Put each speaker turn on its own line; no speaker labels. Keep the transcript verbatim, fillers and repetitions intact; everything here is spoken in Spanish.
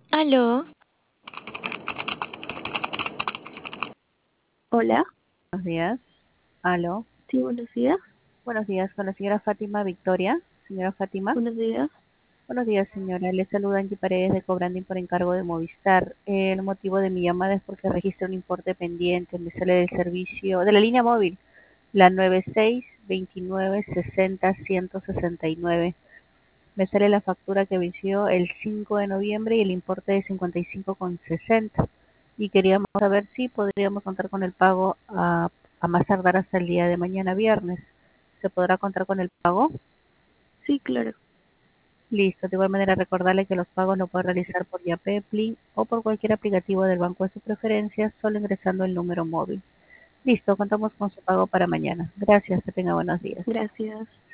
Aló,
Hola,
Buenos días. Aló.
sí, buenos días.
Buenos días, con la señora Fátima Victoria. Señora Fátima.
Buenos días.
Buenos días, señora. Le saluda Angie Paredes de Cobranding por encargo de Movistar. Eh, el motivo de mi llamada es porque registra un importe pendiente. Me sale del servicio, de la línea móvil, la nueve seis veintinueve sesenta ciento sesenta y nueve. Me sale la factura que venció el cinco de noviembre y el importe de cincuenta y cinco con sesenta. Y queríamos saber si podríamos contar con el pago a, a más tardar hasta el día de mañana viernes. ¿Se podrá contar con el pago?
Sí, claro.
Listo. De igual manera recordarle que los pagos lo puede realizar por Yapé, Plin o por cualquier aplicativo del banco de su preferencia, solo ingresando el número móvil. Listo, contamos con su pago para mañana. Gracias, que tenga buenos días.
Gracias.